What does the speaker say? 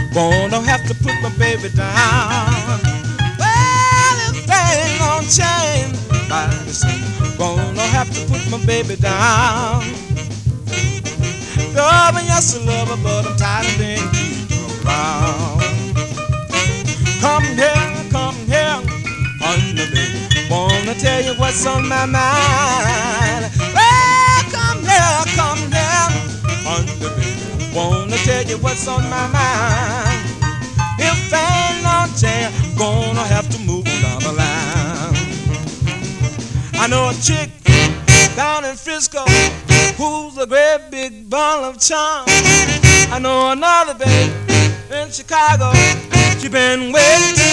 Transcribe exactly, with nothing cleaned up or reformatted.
Gonna have to put my baby down. Well, this thing gon' change mighty soon. Gonna have to put my baby down. Loving yes, I love her, but I'm tired of being keep around. Come here, come here, honey, baby. Wanna tell you what's on my mind. Well, come here, come here, honey, baby. Wanna tell you what's on my mind. If ain't no chance, gonna have to move on down the line. I know a chick down in Frisco who's a great big ball of charm. I know another babe in Chicago, she been waiting